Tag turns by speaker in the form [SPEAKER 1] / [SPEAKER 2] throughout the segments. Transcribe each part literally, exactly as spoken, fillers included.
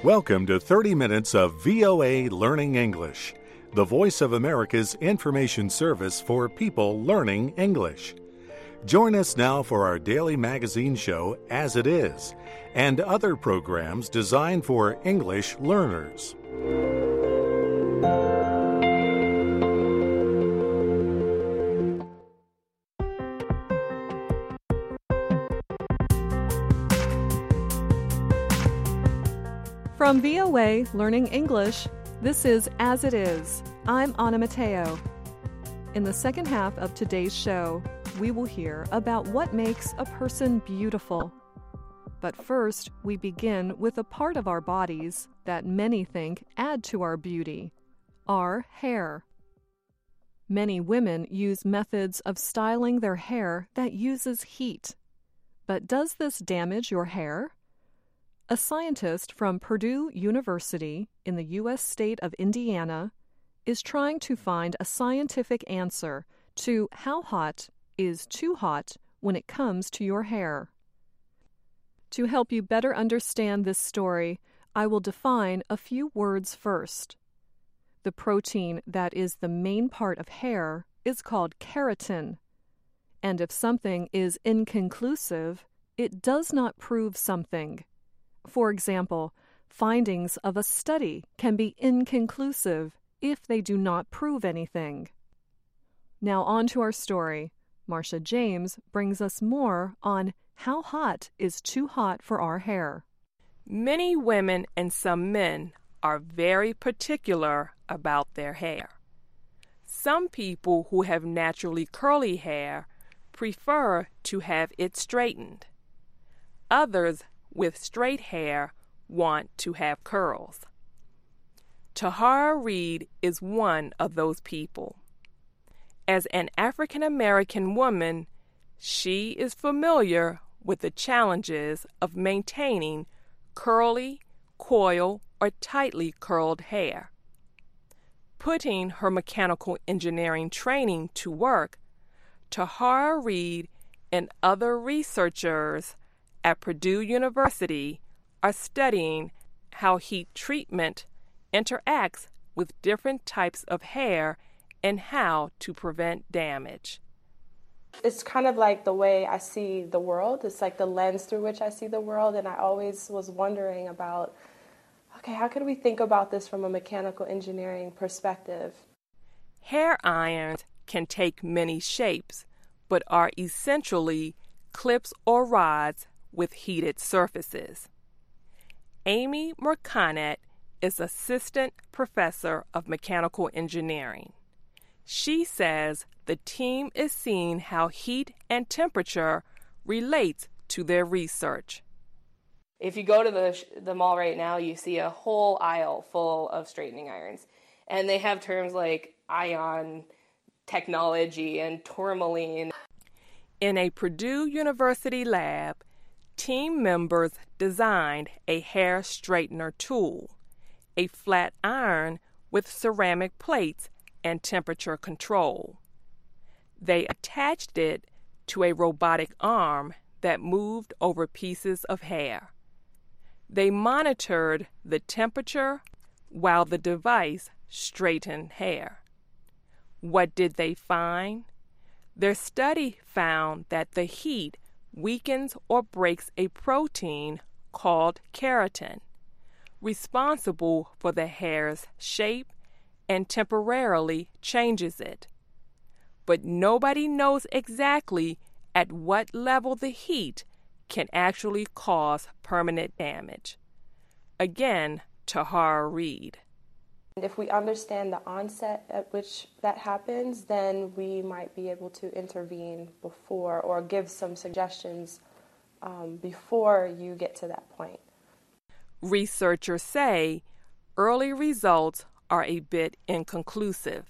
[SPEAKER 1] Welcome to thirty minutes of V O A Learning English, the voice of America's information service for people learning English. Join us now for our daily magazine show, As It Is, and other programs designed for English learners.
[SPEAKER 2] From V O A Learning English, this is As It Is. I'm Anna Mateo. In the second half of today's show, we will hear about what makes a person beautiful. But first, we begin with a part of our bodies that many think add to our beauty, our hair. Many women use methods of styling their hair that uses heat. But does this damage your hair? A scientist from Purdue University in the U S state of Indiana is trying to find a scientific answer to how hot is too hot when it comes to your hair. To help you better understand this story, I will define a few words first. The protein that is the main part of hair is called keratin. And if something is inconclusive, it does not prove something. For example, findings of a study can be inconclusive if they do not prove anything. Now on to our story. Marcia James brings us more on how hot is too hot for our hair.
[SPEAKER 3] Many women and some men are very particular about their hair. Some people who have naturally curly hair prefer to have it straightened. Others with straight hair want to have curls. Tahara Reid is one of those people. As an African American woman, she is familiar with the challenges of maintaining curly, coil, or tightly curled hair. Putting her mechanical engineering training to work, Tahara Reid and other researchers at Purdue University are studying how heat treatment interacts with different types of hair and how to prevent damage.
[SPEAKER 4] It's kind of like the way I see the world. It's like the lens through which I see the world, and I always was wondering about, okay, how can we think about this from a mechanical engineering perspective?
[SPEAKER 3] Hair irons can take many shapes, but are essentially clips or rods with heated surfaces. Amy Merconet is Assistant Professor of Mechanical Engineering. She says the team is seeing how heat and temperature relates to their research.
[SPEAKER 5] If you go to the, the mall right now, you see a whole aisle full of straightening irons. And they have terms like ion technology and tourmaline.
[SPEAKER 3] In a Purdue University lab, team members designed a hair straightener tool, a flat iron with ceramic plates and temperature control. They attached it to a robotic arm that moved over pieces of hair. They monitored the temperature while the device straightened hair. What did they find? Their study found that the heat weakens or breaks a protein called keratin, responsible for the hair's shape and temporarily changes it. But nobody knows exactly at what level the heat can actually cause permanent damage. Again, Tahara Reid.
[SPEAKER 4] If we understand the onset at which that happens, then we might be able to intervene before or give some suggestions um, before you get to that point.
[SPEAKER 3] Researchers say early results are a bit inconclusive.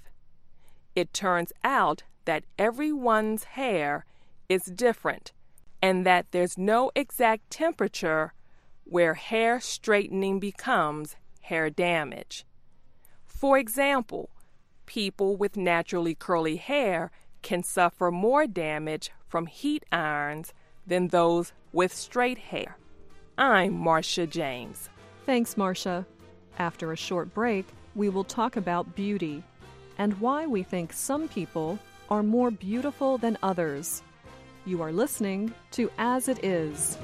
[SPEAKER 3] It turns out that everyone's hair is different and that there's no exact temperature where hair straightening becomes hair damage. For example, people with naturally curly hair can suffer more damage from heat irons than those with straight hair. I'm Marcia James.
[SPEAKER 2] Thanks, Marcia. After a short break, we will talk about beauty and why we think some people are more beautiful than others. You are listening to As It Is.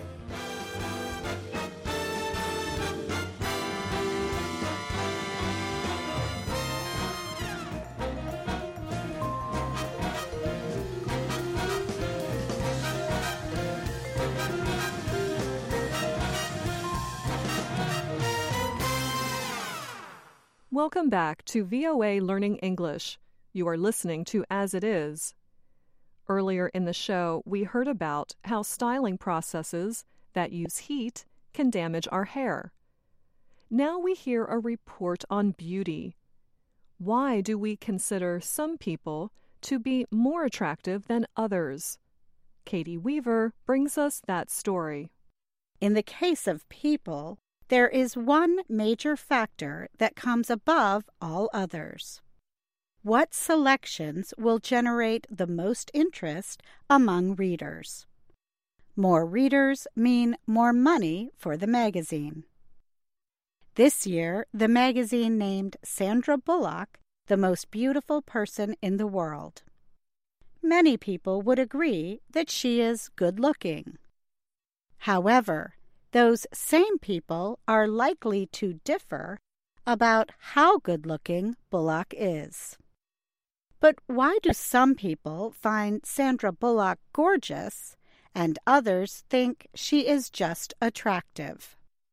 [SPEAKER 2] Welcome back to V O A Learning English. You are listening to As It Is. Earlier in the show, we heard about how styling processes that use heat can damage our hair. Now we hear a report on beauty. Why do we consider some people to be more attractive than others? Katie Weaver brings us that story.
[SPEAKER 6] In the case of people, there is one major factor that comes above all others. What selections will generate the most interest among readers? More readers mean more money for the magazine. This year, the magazine named Sandra Bullock the most beautiful person in the world. Many people would agree that she is good-looking. However, those same people are likely to differ about how good-looking Bullock is. But why do some people find Sandra Bullock gorgeous and others think she is just attractive?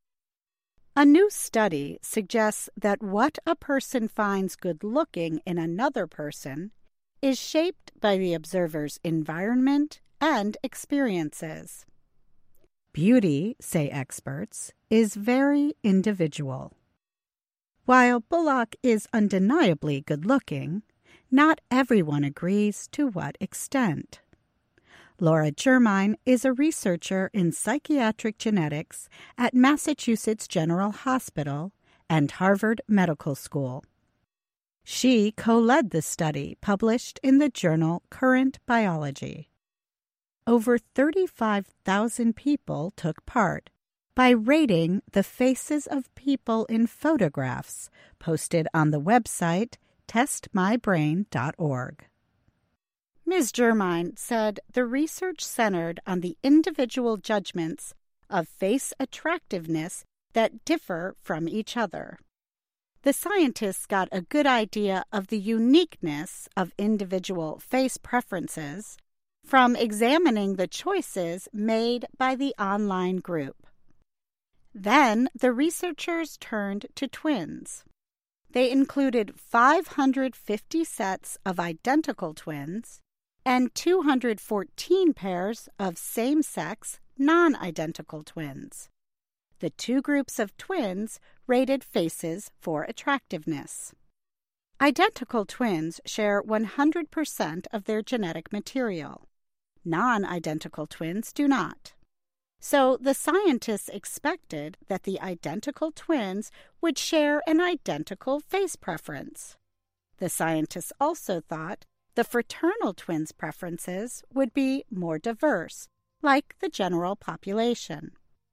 [SPEAKER 6] A new study suggests that what a person finds good-looking in another person is shaped by the observer's environment and experiences. Beauty, say experts, is very individual. While Bullock is undeniably good-looking, not everyone agrees to what extent. Laura Germain is a researcher in psychiatric genetics at Massachusetts General Hospital and Harvard Medical School. She co-led the study published in the journal Current Biology. Over thirty-five thousand people took part by rating the faces of people in photographs posted on the website test my brain dot org. Miz Germain said the research centered on the individual judgments of face attractiveness that differ from each other. The scientists got a good idea of the uniqueness of individual face preferences from examining the choices made by the online group. Then the researchers turned to twins. They included five hundred fifty sets of identical twins and two hundred fourteen pairs of same-sex, non-identical twins. The two groups of twins rated faces for attractiveness. Identical twins share one hundred percent of their genetic material. Non-identical twins do not. So the scientists expected that the identical twins would share an identical face preference. The scientists also thought the fraternal twins' preferences would be more diverse, like the general population.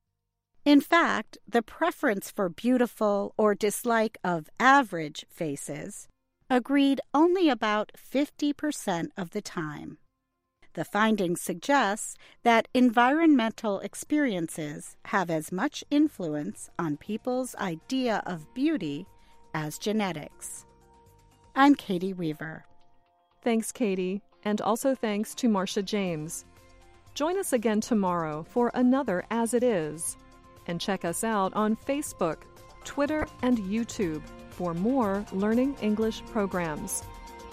[SPEAKER 6] In fact, the preference for beautiful or dislike of average faces agreed only about fifty percent of the time. The findings suggest that environmental experiences have as much influence on people's idea of beauty as genetics. I'm Katie Weaver.
[SPEAKER 2] Thanks, Katie, and also thanks to Marcia James. Join us again tomorrow for another As It Is, and check us out on Facebook, Twitter, and YouTube for more Learning English programs.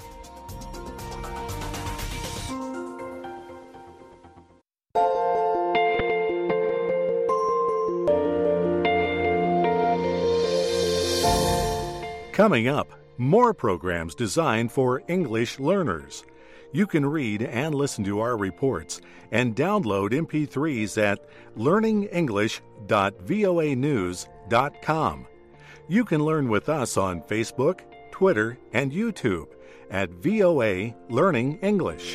[SPEAKER 1] Coming up, more programs designed for English learners. You can read and listen to our reports and download M P threes at learning english dot voa news dot com. You can learn with us on Facebook, Twitter, and YouTube at V O A Learning English.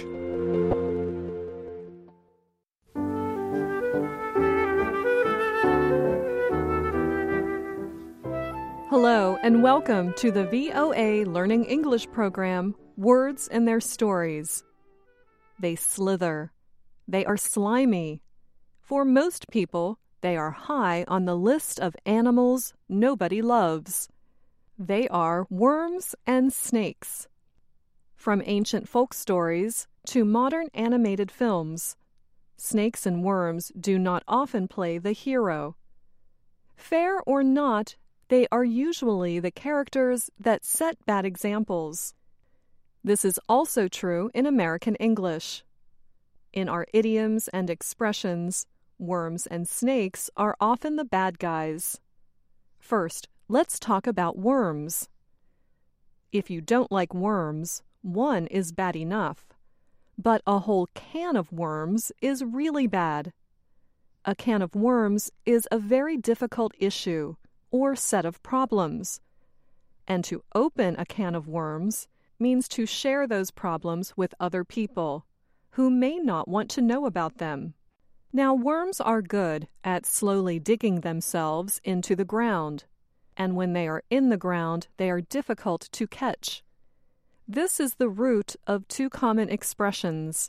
[SPEAKER 2] and welcome to the V O A Learning English program, Words and Their Stories. They slither. They are slimy. For most people, they are high on the list of animals nobody loves. They are worms and snakes. From ancient folk stories to modern animated films, snakes and worms do not often play the hero. Fair or not, they are usually the characters that set bad examples. This is also true in American English. In our idioms and expressions, worms and snakes are often the bad guys. First, let's talk about worms. If you don't like worms, one is bad enough. But a whole can of worms is really bad. A can of worms is a very difficult issue or set of problems. And to open a can of worms means to share those problems with other people who may not want to know about them. Now, worms are good at slowly digging themselves into the ground, and when they are in the ground, they are difficult to catch. This is the root of two common expressions.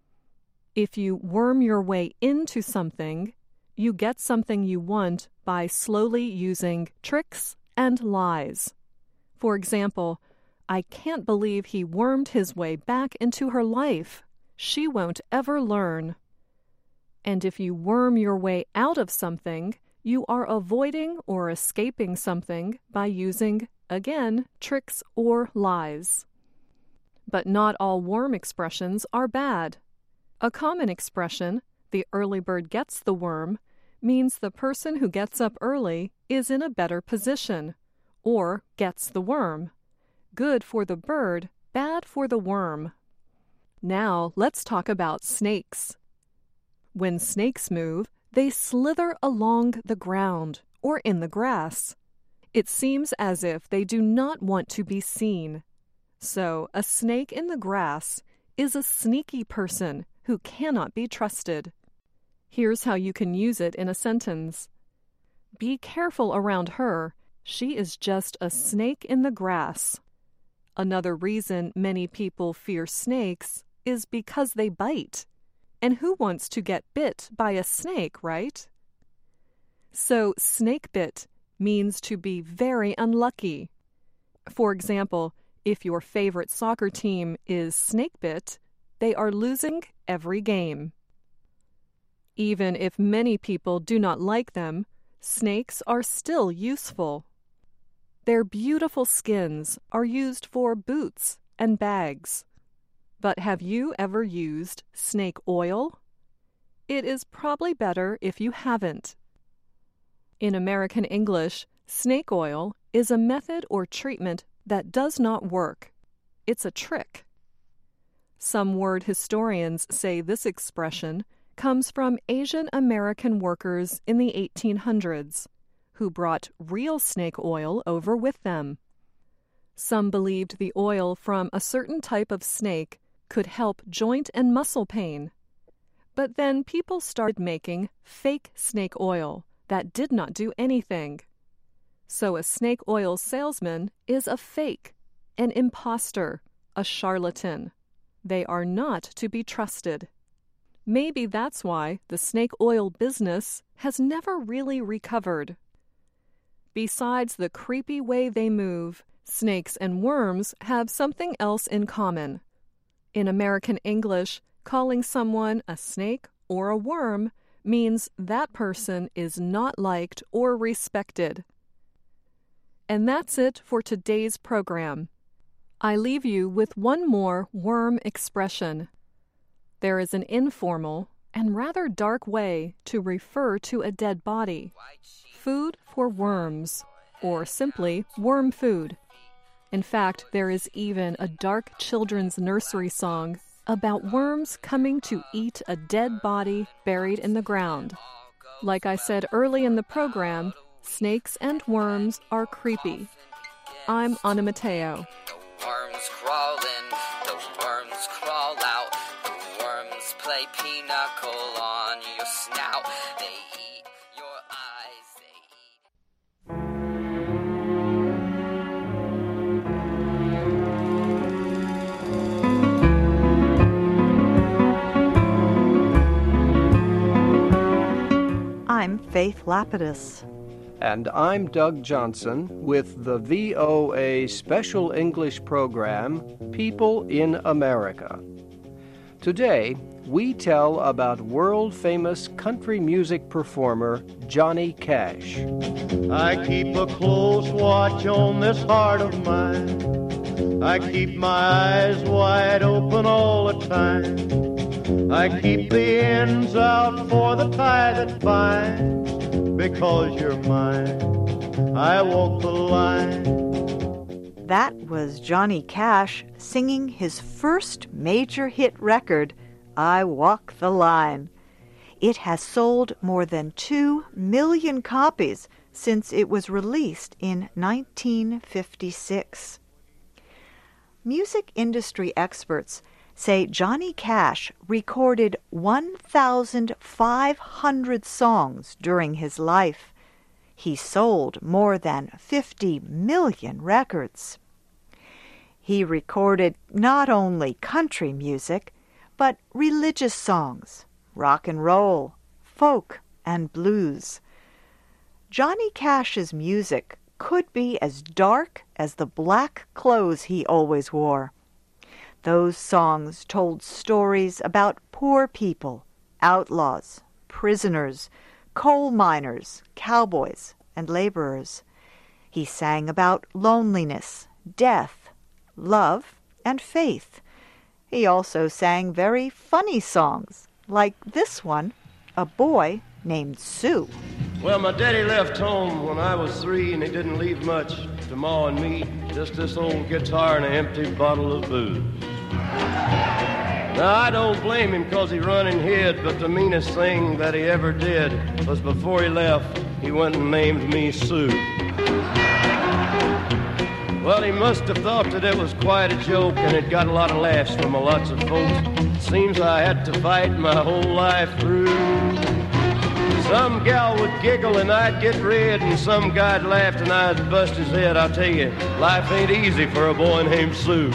[SPEAKER 2] If you worm your way into something, you get something you want by slowly using tricks and lies. For example, I can't believe he wormed his way back into her life. She won't ever learn. And if you worm your way out of something, you are avoiding or escaping something by using, again, tricks or lies. But not all worm expressions are bad. A common expression, the early bird gets the worm, means the person who gets up early is in a better position, or gets the worm. Good for the bird, bad for the worm. Now let's talk about snakes. When snakes move, they slither along the ground or in the grass. It seems as if they do not want to be seen. So, a snake in the grass is a sneaky person who cannot be trusted. Here's how you can use it in a sentence. Be careful around her. She is just a snake in the grass. Another reason many people fear snakes is because they bite. And who wants to get bit by a snake, right? So, snake bit means to be very unlucky. For example, if your favorite soccer team is snake-bit, they are losing every game. Even if many people do not like them, snakes are still useful. Their beautiful skins are used for boots and bags. But have you ever used snake oil? It is probably better if you haven't. In American English, snake oil is a method or treatment that does not work. It's a trick. Some word historians say this expression comes from Asian American workers in the eighteen hundreds, who brought real snake oil over with them. Some believed the oil from a certain type of snake could help joint and muscle pain. But then people started making fake snake oil that did not do anything. So a snake oil salesman is a fake, an imposter, a charlatan. They are not to be trusted. Maybe that's why the snake oil business has never really recovered. Besides the creepy way they move, snakes and worms have something else in common. In American English, calling someone a snake or a worm means that person is not liked or respected. And that's it for today's program. I leave you with one more worm expression. There is an informal and rather dark way to refer to a dead body. Food for worms, or simply worm food. In fact, there is even a dark children's nursery song about worms coming to eat a dead body buried in the ground. Like I said early in the program, snakes and worms are creepy. I'm Anna Mateo.
[SPEAKER 7] The worms crawl in, the worms crawl out, the worms play pinochle on your snout. They eat your eyes, they eat...
[SPEAKER 8] Faith Lapidus.
[SPEAKER 9] And I'm Doug Johnson with the V O A special English program, People in America. Today, we tell about world-famous country music performer Johnny Cash.
[SPEAKER 10] I keep a close watch on this heart of mine. I keep my eyes wide open all the time. I keep the ends out for the tie that binds. Because you're mine, I walk the line.
[SPEAKER 8] That was Johnny Cash singing his first major hit record, I Walk the Line. It has sold more than two million copies since it was released in nineteen fifty-six. Music industry experts say Johnny Cash recorded one thousand five hundred songs during his life. He sold more than fifty million records. He recorded not only country music, but religious songs, rock and roll, folk, and blues. Johnny Cash's music could be as dark as the black clothes he always wore. Those songs told stories about poor people, outlaws, prisoners, coal miners, cowboys, and laborers. He sang about loneliness, death, love, and faith. He also sang very funny songs, like this one, A Boy Named Sue.
[SPEAKER 10] Well, my daddy left home when I was three, and he didn't leave much to Ma and me, just this old guitar and an empty bottle of booze. Now, I don't blame him because he run and hid, but the meanest thing that he ever did was before he left, he went and named me Sue. Well, he must have thought that it was quite a joke, and it got a lot of laughs from a lots of folks. Seems I had to fight my whole life through. Some gal would giggle and I'd get red, and some guy'd laugh and I'd bust his head. I'll tell you, life ain't easy for a boy named Sue.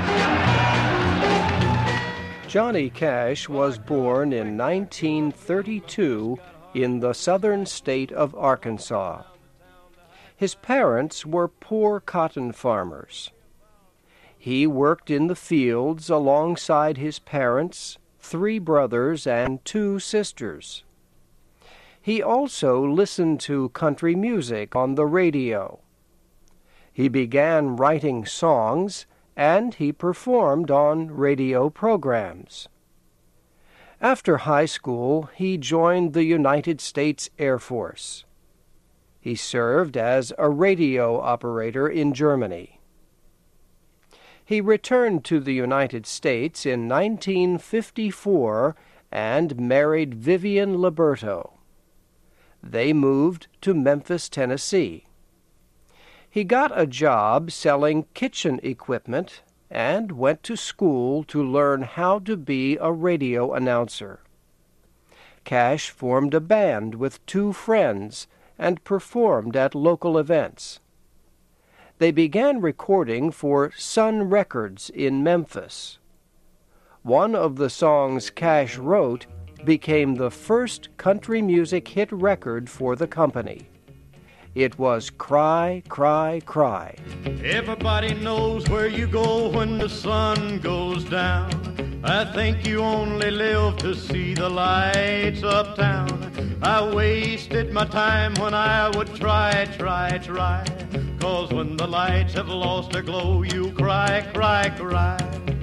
[SPEAKER 9] Johnny Cash was born in nineteen thirty-two in the southern state of Arkansas. His parents were poor cotton farmers. He worked in the fields alongside his parents, three brothers, and two sisters. He also listened to country music on the radio. He began writing songs, and he performed on radio programs. After high school, he joined the United States Air Force. He served as a radio operator in Germany. He returned to the United States in nineteen fifty-four and married Vivian Liberto. They moved to Memphis, Tennessee. He got a job selling kitchen equipment and went to school to learn how to be a radio announcer. Cash formed a band with two friends and performed at local events. They began recording for Sun Records in Memphis. One of the songs Cash wrote became the first country music hit record for the company. It was Cry, Cry, Cry.
[SPEAKER 10] Everybody knows where you go when the sun goes down. I think you only live to see the lights uptown. I wasted my time when I would try, try, try. 'Cause when the lights have lost their glow, you cry, cry, cry.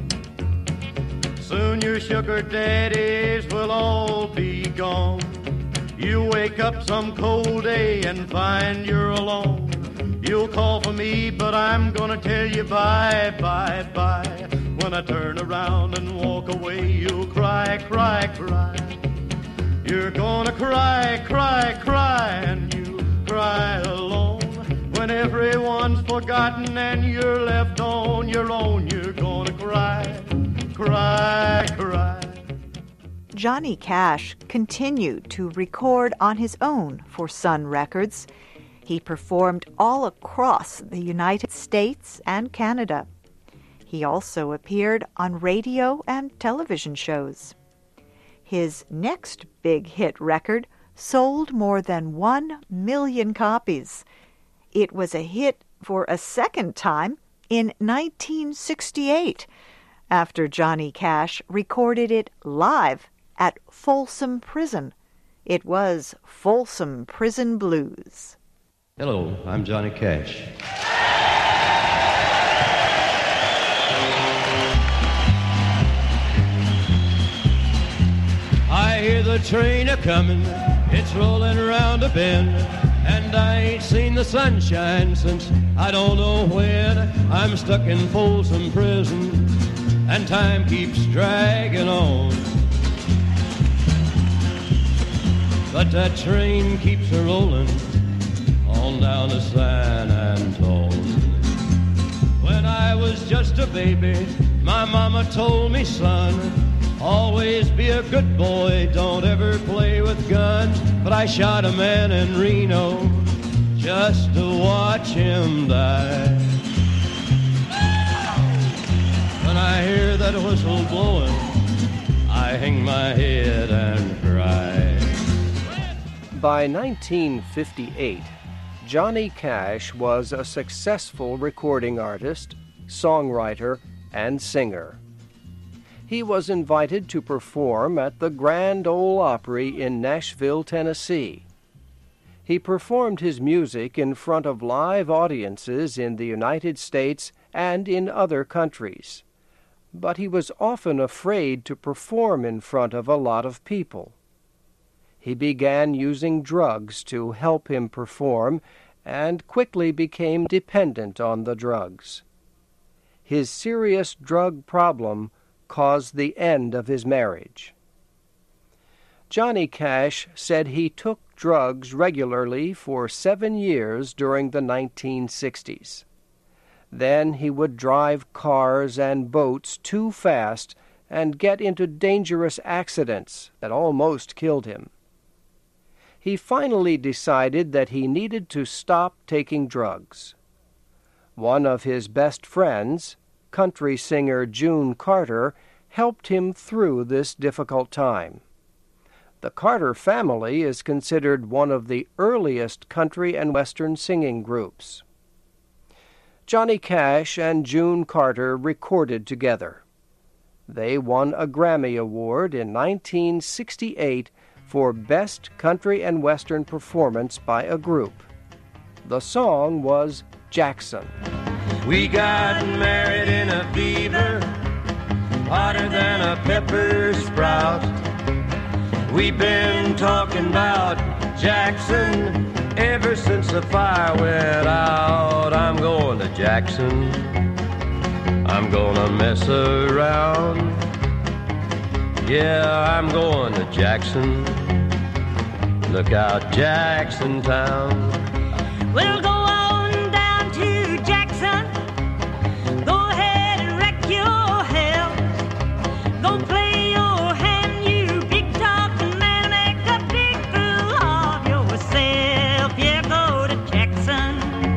[SPEAKER 10] Soon your sugar daddies will all be gone. You wake up some cold day and find you're alone. You'll call for me, but I'm gonna tell you bye, bye, bye. When I turn around and walk away, you'll cry, cry, cry. You're gonna cry, cry, cry, and you cry alone. When everyone's forgotten and you're left on your own, you're gonna cry, cry, cry.
[SPEAKER 8] Johnny Cash continued to record on his own for Sun Records. He performed all across the United States and Canada. He also appeared on radio and television shows. His next big hit record sold more than one million copies. It was a hit for a second time in nineteen sixty-eight, after Johnny Cash recorded it live at Folsom Prison. It was Folsom Prison Blues.
[SPEAKER 11] Hello, I'm Johnny Cash. I hear the train a-comin', it's rolling around a bend, and I ain't seen the sunshine since I don't know when. I'm stuck in Folsom Prison, and time keeps dragging on. But that train keeps a-rollin' on down to San Antone. When I was just a baby, my mama told me, son, always be a good boy, don't ever play with guns. But I shot a man in Reno just to watch him die. When I hear that whistle blowing, I hang my head and cry.
[SPEAKER 9] By nineteen fifty-eight, Johnny Cash was a successful recording artist, songwriter, and singer. He was invited to perform at the Grand Ole Opry in Nashville, Tennessee. He performed his music in front of live audiences in the United States and in other countries, but he was often afraid to perform in front of a lot of people. He began using drugs to help him perform and quickly became dependent on the drugs. His serious drug problem caused the end of his marriage. Johnny Cash said he took drugs regularly for seven years during the nineteen sixties. Then he would drive cars and boats too fast and get into dangerous accidents that almost killed him. He finally decided that he needed to stop taking drugs. One of his best friends, country singer June Carter, helped him through this difficult time. The Carter family is considered one of the earliest country and western singing groups. Johnny Cash and June Carter recorded together. They won a Grammy Award in nineteen sixty-eight for Best Country and Western Performance by a Group. The song was Jackson.
[SPEAKER 11] We got married in a fever, hotter than a pepper sprout. We've been talking about Jackson ever since the fire went out. I'm going to Jackson, I'm gonna mess around. Yeah, I'm going to Jackson. Look out, Jackson Town.
[SPEAKER 12] We'll go on down to Jackson. Go ahead and wreck your hell. Go play your hand, you big talking man. Make a big fool of yourself. Yeah, go to Jackson.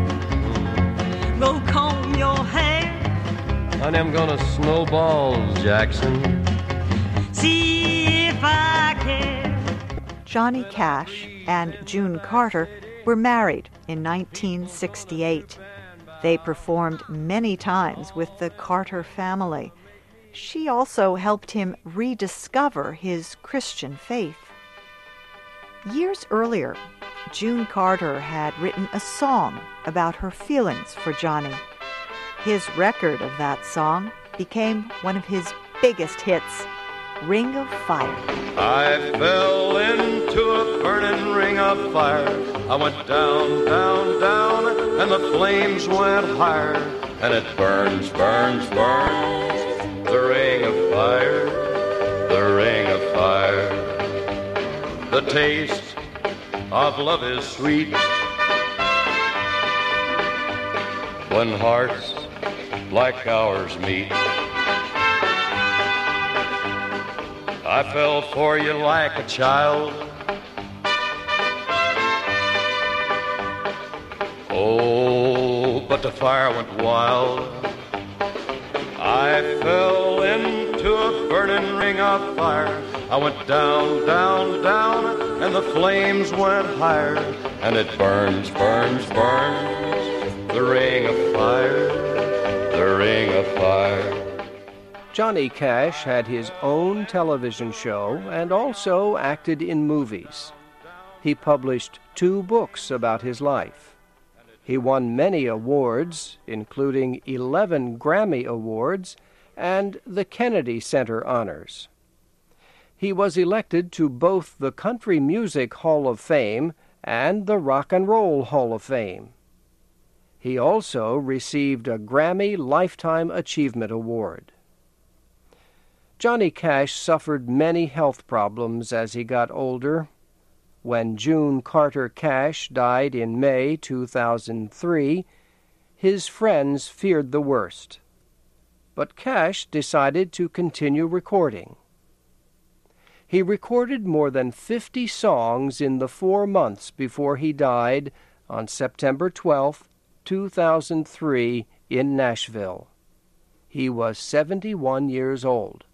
[SPEAKER 12] Go comb your hair.
[SPEAKER 11] Honey, I'm gonna snowball Jackson.
[SPEAKER 12] See if I can.
[SPEAKER 8] Johnny Cash and June Carter were married in nineteen sixty-eight. They performed many times with the Carter family. She also helped him rediscover his Christian faith. Years earlier, June Carter had written a song about her feelings for Johnny. His record of that song became one of his biggest hits, Ring of Fire.
[SPEAKER 11] I fell into a burning ring of fire. I went down, down, down, and the flames went higher. And it burns, burns, burns, the ring of fire, the ring of fire. The taste of love is sweet when hearts like ours meet. I fell for you like a child. Oh, but the fire went wild. I fell into
[SPEAKER 10] to a burning ring of fire. I went down, down, down, and the flames went higher. And it burns, burns, burns, the ring of fire, the ring of fire.
[SPEAKER 9] Johnny Cash had his own television show and also acted in movies. He published two books about his life. He won many awards, including eleven Grammy Awards and the Kennedy Center honors. He was elected to both the Country Music Hall of Fame and the Rock and Roll Hall of Fame. He also received a Grammy Lifetime Achievement Award. Johnny Cash suffered many health problems as he got older. When June Carter Cash died in May two thousand three, his friends feared the worst. But Cash decided to continue recording. He recorded more than fifty songs in the four months before he died on September twelfth, two thousand three, in Nashville. He was seventy-one years old.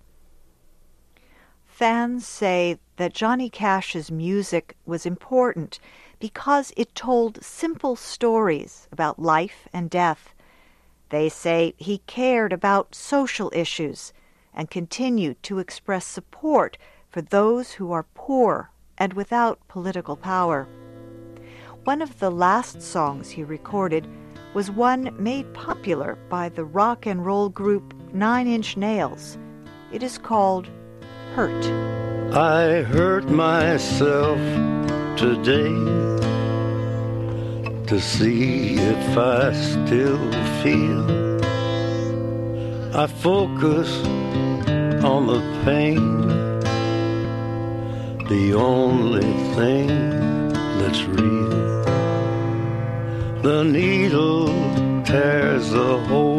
[SPEAKER 8] Fans say that Johnny Cash's music was important because it told simple stories about life and death. They say he cared about social issues and continued to express support for those who are poor and without political power. One of the last songs he recorded was one made popular by the rock and roll group Nine Inch Nails. It is called Hurt.
[SPEAKER 10] I hurt myself today to see if I still feel. I focus on the pain, the only thing that's real. The needle tears a hole,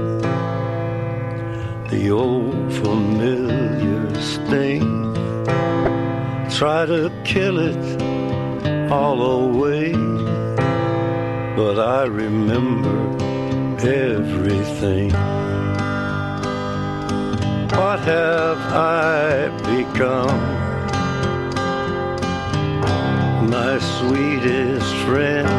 [SPEAKER 10] the old familiar sting. Try to kill it all away, but I remember everything. What have I become? My sweetest friend.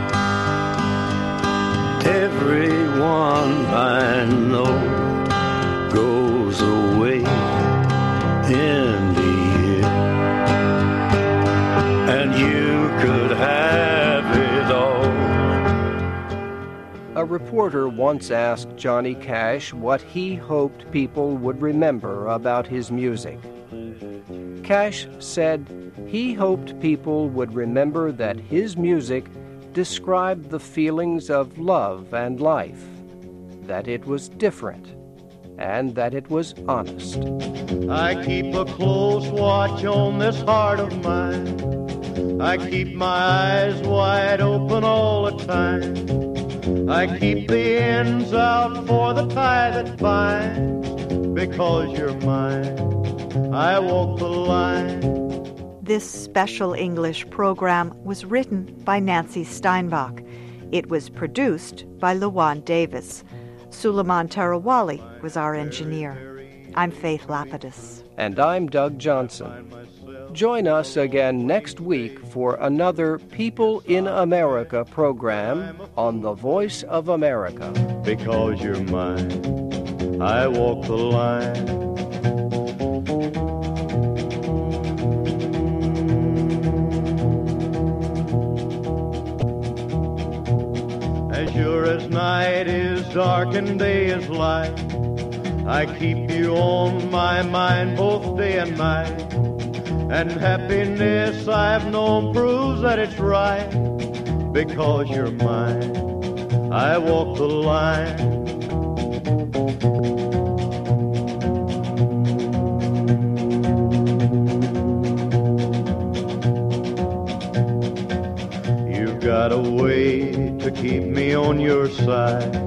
[SPEAKER 10] Everyone I know goes away in the end, and you could have it all.
[SPEAKER 9] A reporter once asked Johnny Cash what he hoped people would remember about his music. Cash said he hoped people would remember that his music described the feelings of love and life, that it was different, and that it was honest.
[SPEAKER 10] I keep a close watch on this heart of mine. I keep my eyes wide open all the time. I keep the ends out for the tie that binds. Because you're mine, I walk the line.
[SPEAKER 8] This special English program was written by Nancy Steinbach. It was produced by Luan Davis. Suleiman Tarawali was our engineer. I'm Faith Lapidus.
[SPEAKER 9] And I'm Doug Johnson. Join us again next week for another People in America program on the Voice of America.
[SPEAKER 10] Because you're mine, I walk the line. As sure as night is dark and day is light, I keep you on my mind both day and night. And happiness I've known proves that it's right. Because you're mine, I walk the line. You've got a way to keep me on your side.